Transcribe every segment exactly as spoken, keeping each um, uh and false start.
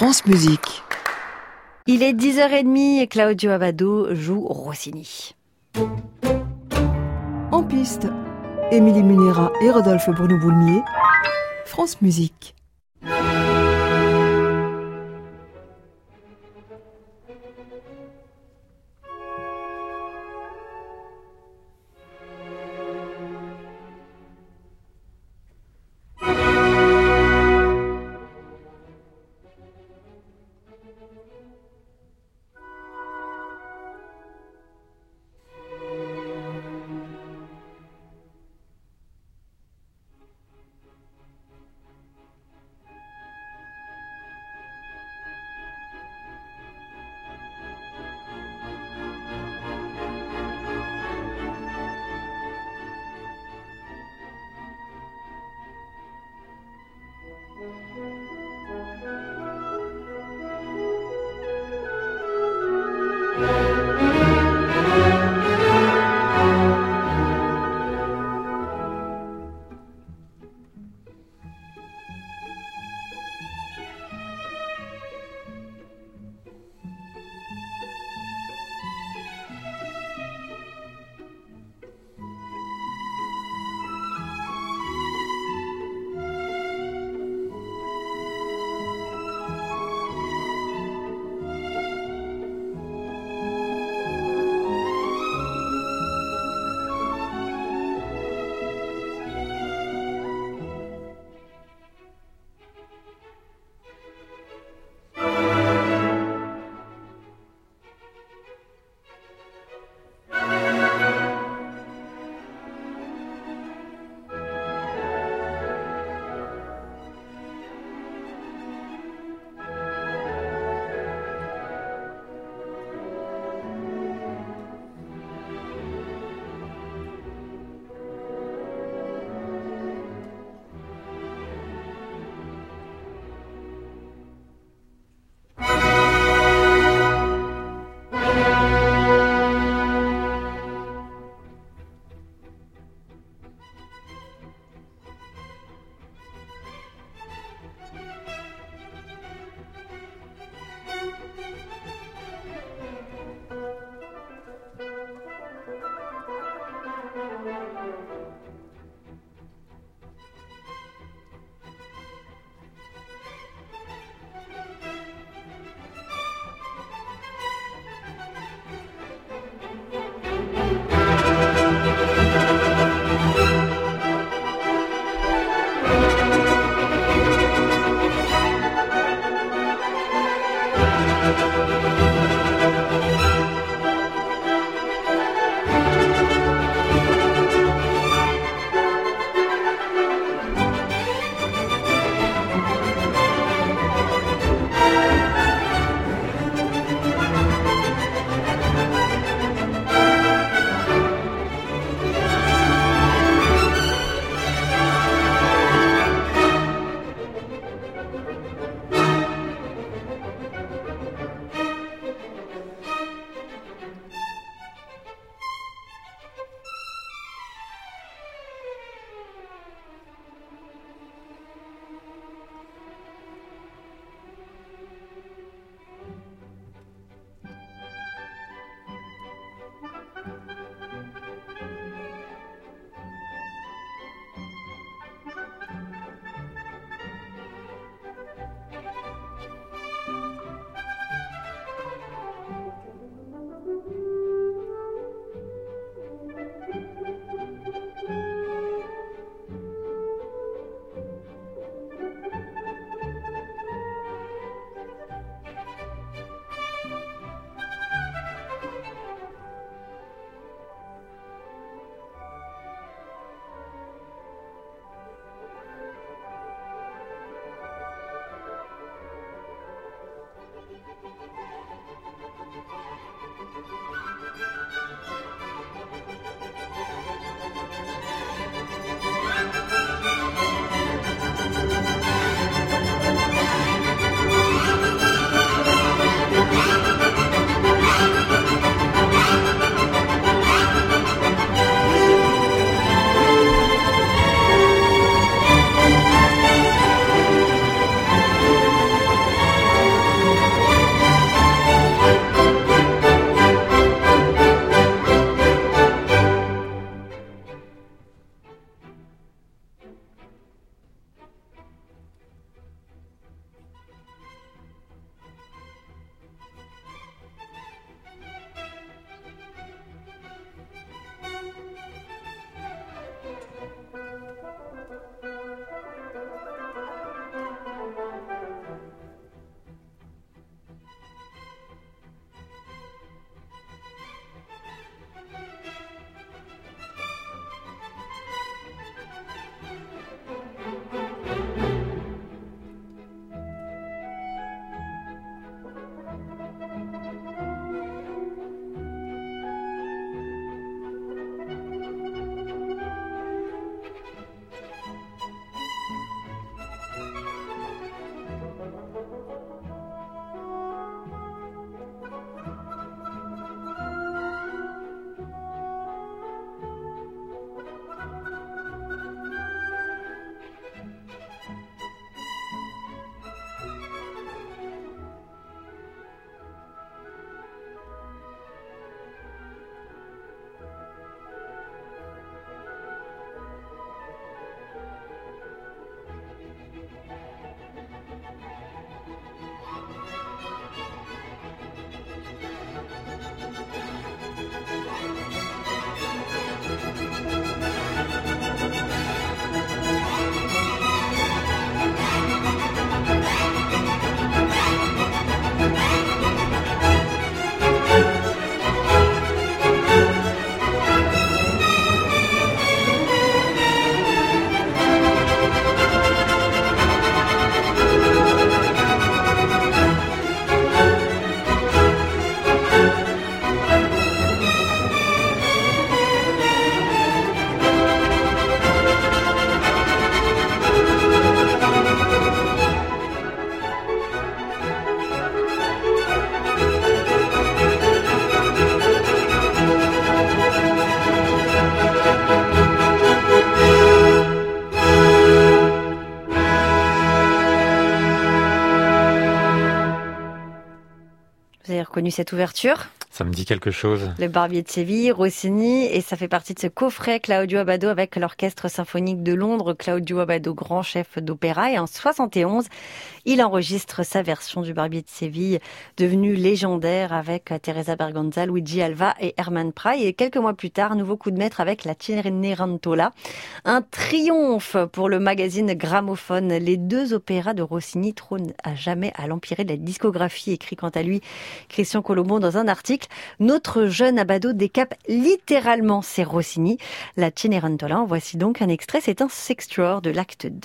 France Musique. Il est dix heures trente et Claudio Abbado joue Rossini. En piste, Émilie Munera et Rodolphe Bruno-Boulmier. France Musique. avez reconnu cette ouverture ? Ça me dit quelque chose. Le Barbier de Séville, Rossini, et ça fait partie de ce coffret Claudio Abbado avec l'Orchestre Symphonique de Londres, Claudio Abbado, grand chef d'opéra. Et en soixante et onze, il enregistre sa version du Barbier de Séville, devenue légendaire avec Teresa Berganza, Luigi Alva et Hermann Prey. Et quelques mois plus tard, nouveau coup de maître avec la Cenerentola. Un triomphe pour le magazine Gramophone. Les deux opéras de Rossini trônent à jamais à l'empirée de la discographie, écrit quant à lui Christian Colombo dans un article. Notre jeune Abbado décape littéralement ses Rossini. La Cenerentola, en voici donc un extrait, c'est un sextuor de l'acte deux.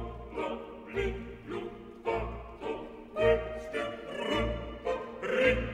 Ring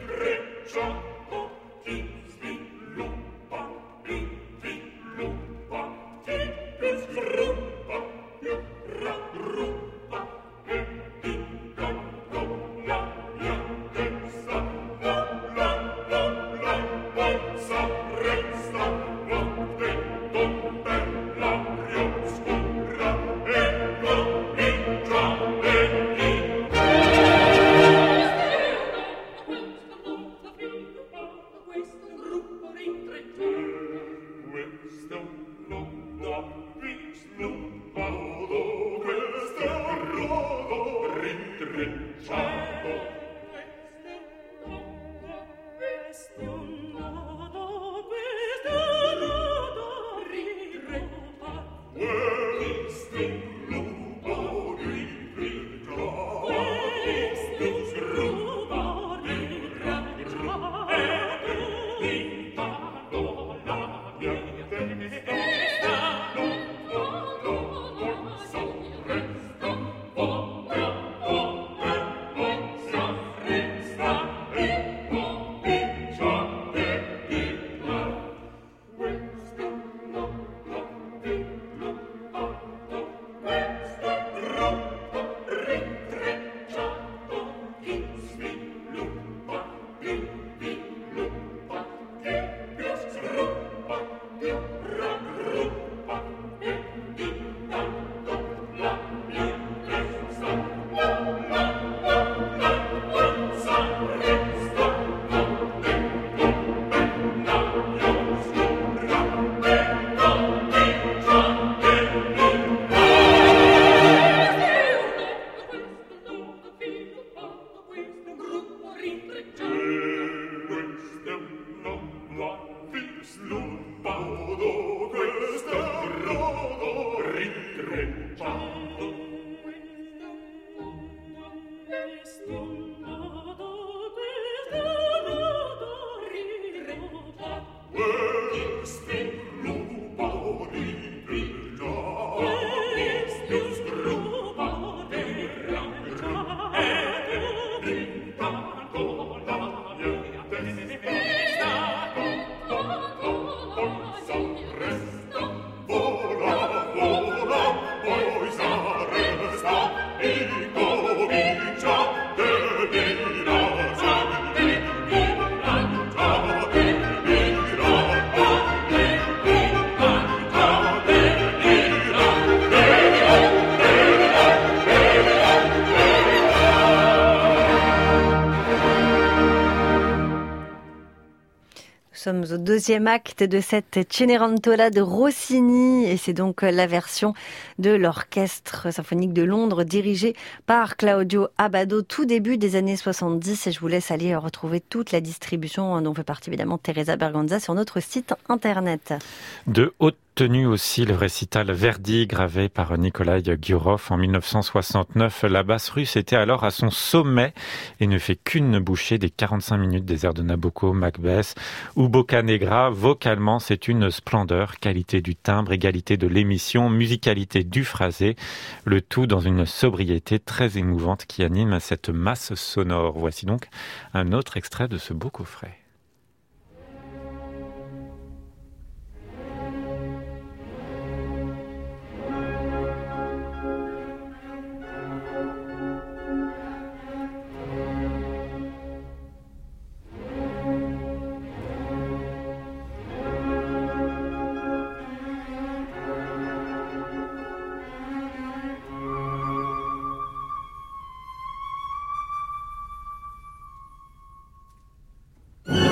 Nous sommes au deuxième acte de cette Cenerentola de Rossini et c'est donc la version de l'Orchestre symphonique de Londres dirigé par Claudio Abbado tout début des années soixante-dix et je vous laisse aller retrouver toute la distribution dont fait partie évidemment Teresa Berganza sur notre site internet. De haute tenue aussi le récital Verdi gravé par Nikolai Gurov en mille neuf cent soixante-neuf. La basse russe était alors à son sommet et ne fait qu'une bouchée des quarante-cinq minutes des airs de Nabucco, Macbeth ou Boccanegra. Vocalement, c'est une splendeur, qualité du timbre, égalité de l'émission, musicalité du phrasé, le tout dans une sobriété très émouvante qui anime cette masse sonore. Voici donc un autre extrait de ce beau coffret. Mm-hmm.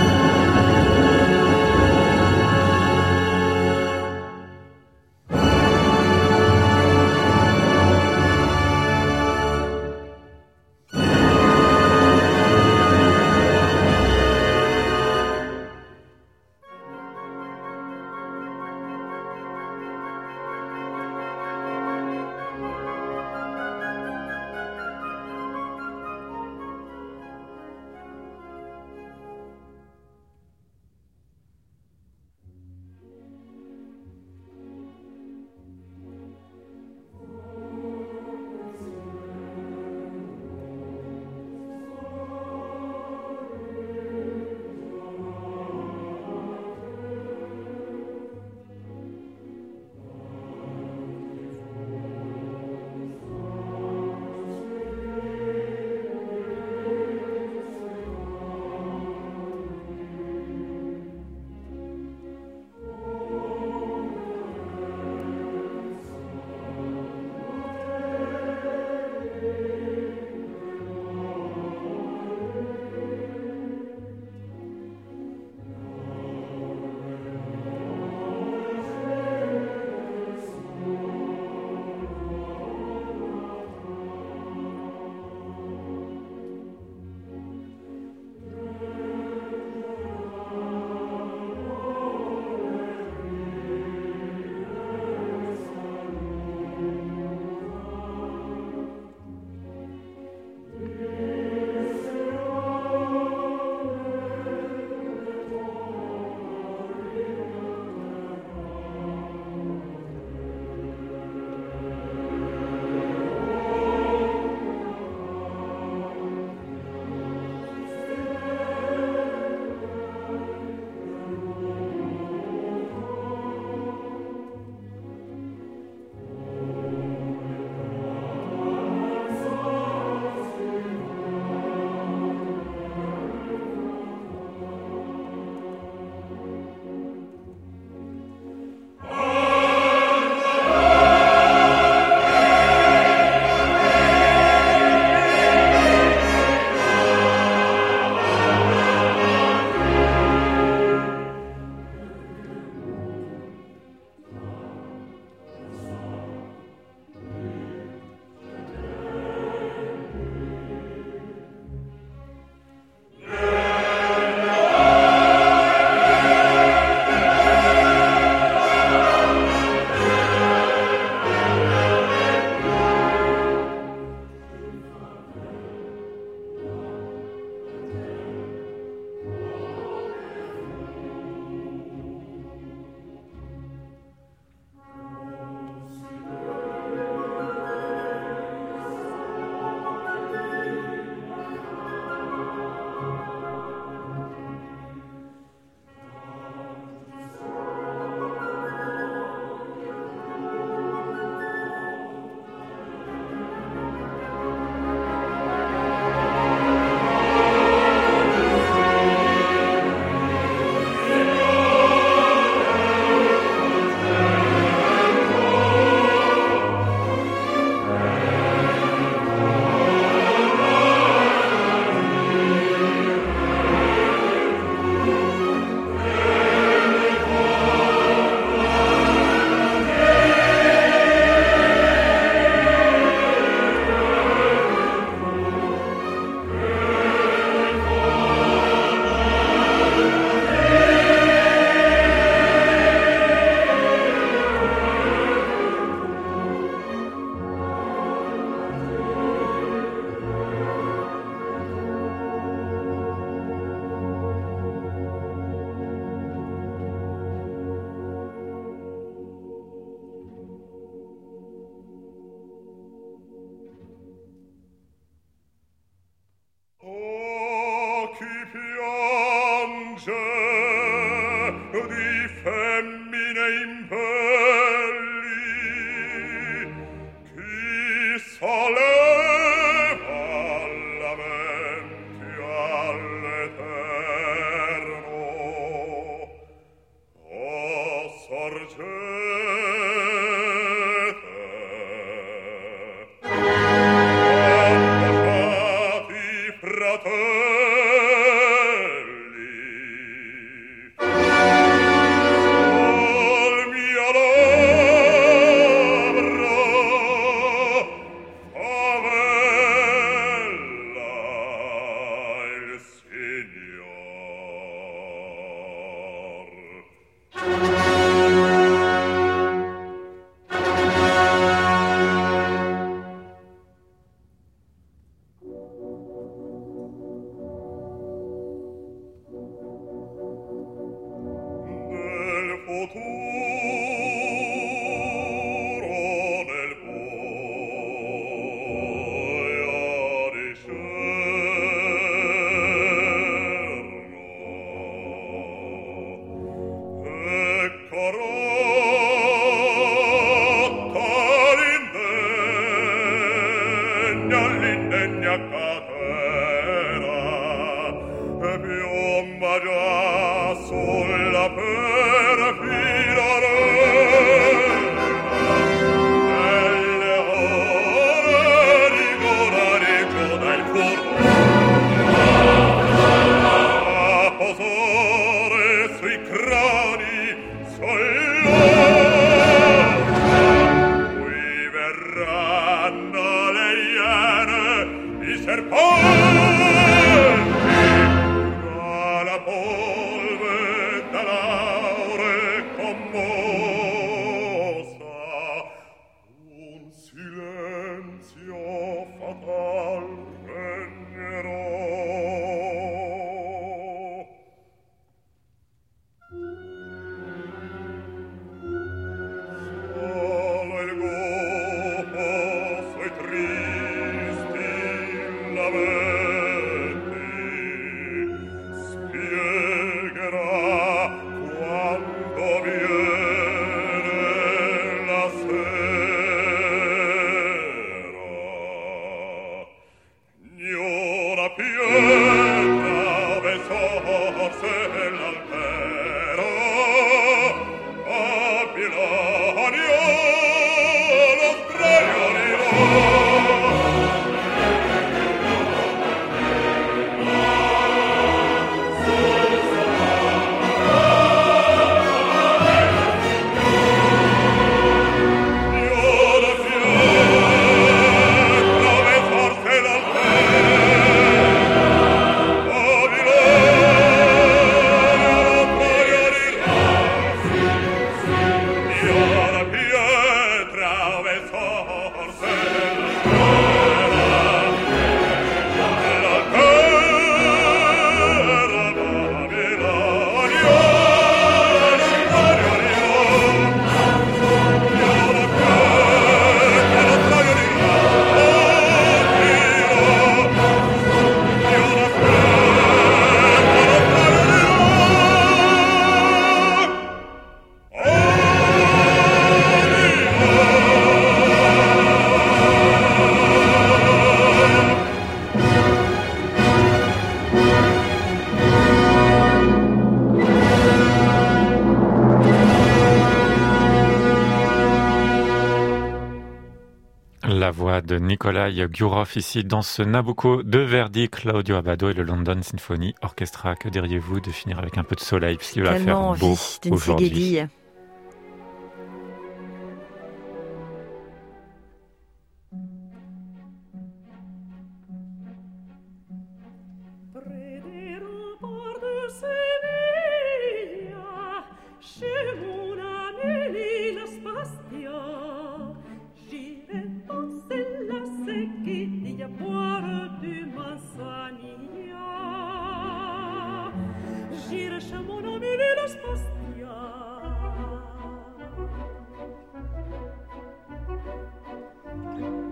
La voix de Nikolai Gurov ici dans ce Nabucco de Verdi, Claudio Abbado et le London Symphony Orchestra. Que diriez-vous de finir avec un peu de soleil puisqu'il va faire beau aujourd'hui.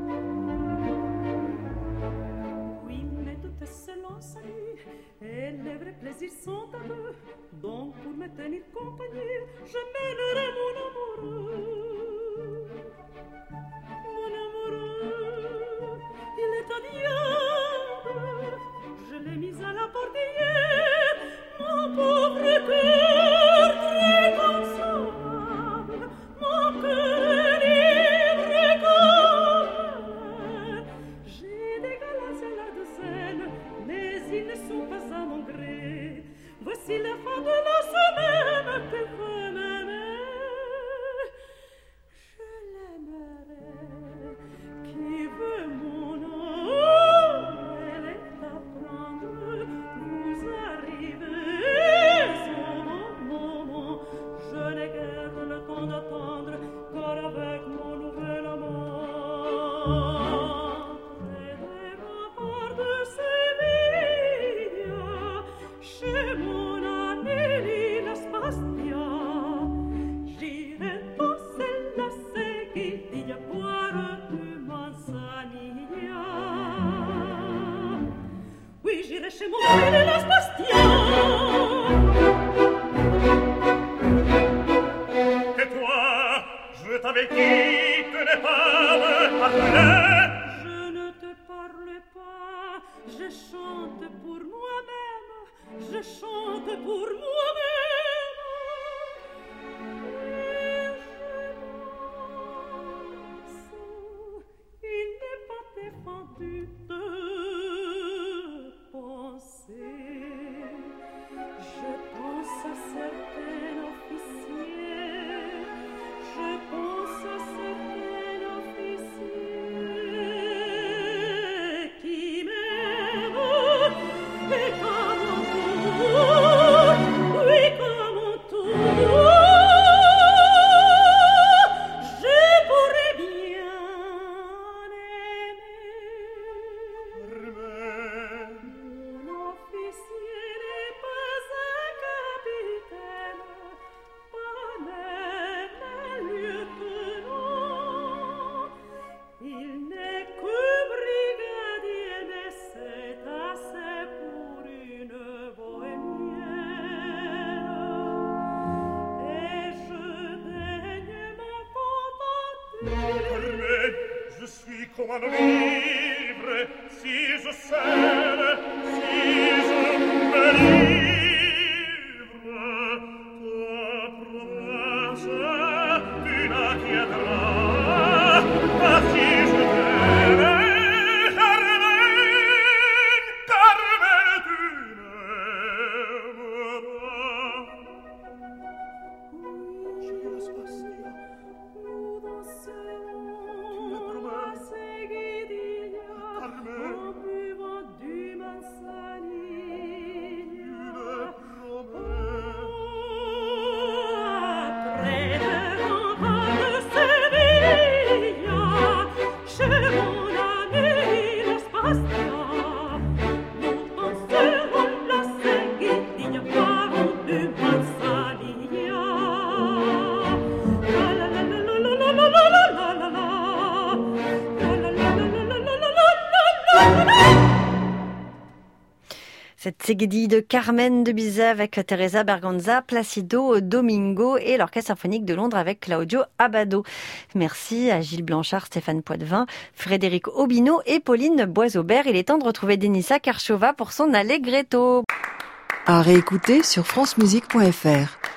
Elle les vrais plaisirs sont à deux. Donc pour me tenir compagnie, je mènerai mon amoureux. Mon amoureux, il est un diable. Je l'ai mis à la portière, mon pauvre cœur très consolable, mon cœur libre comme l'air. J'ai des galas à la douzaine, mais ils ne sont pas à mon gré. Voici la fin de la semaine que veut m'aimer. Je l'aimerai, qui veut mon âme, elle est à prendre. Vous arrivez au bon moment, je n'ai guère le temps d'attendre, car avec mon nouvel amant, près des remparts de Séville, chez mon ami la Spastia, j'irai danser la seguidilla, boire du manzanilla. Oui, j'irai chez mon ami la Spastia. Et toi, je t'avais dit de ne pas me parler. Je ne te parle pas, je chante pour moi-même, je chante pour moi-même. Et je pense, il n'est pas défendu de penser. Je pense à certains officiers, je pense à certains officiers qui m'aiment, et qu'à mon tour, oui, qu'à mon tour, je pourrais bien aimer. Mon officier n'est pas un capitaine, pas même un lieutenant. Il n'est que brigadier, mais c'est assez pour une bohémienne. Et je daigne m'en contenter. Je suis comme un livre, si je scelle, si je me livre. Ta promesse, tu n'inquiéteras pas si je t'aime. Carmen, Carmen, tu m'aimeras. Oui, Spastia, nous danserons la seguidilla, en buvant du manzanilla. Près des remparts de Séville, chez mon ami la Spastia, nous danserons la seguidilla, boirons du manzanilla. La la la la la la la la la la la. La la la la la la la la la la la. Cette seguidille de Carmen de Bizet avec Teresa Berganza, Placido Domingo et l'Orchestre symphonique de Londres avec Claudio Abbado. Merci à Gilles Blanchard, Stéphane Poitvin, Frédéric Aubineau et Pauline Boisaubert. Il est temps de retrouver Denisa Karchova pour son Allegretto. À réécouter sur francemusique point f r.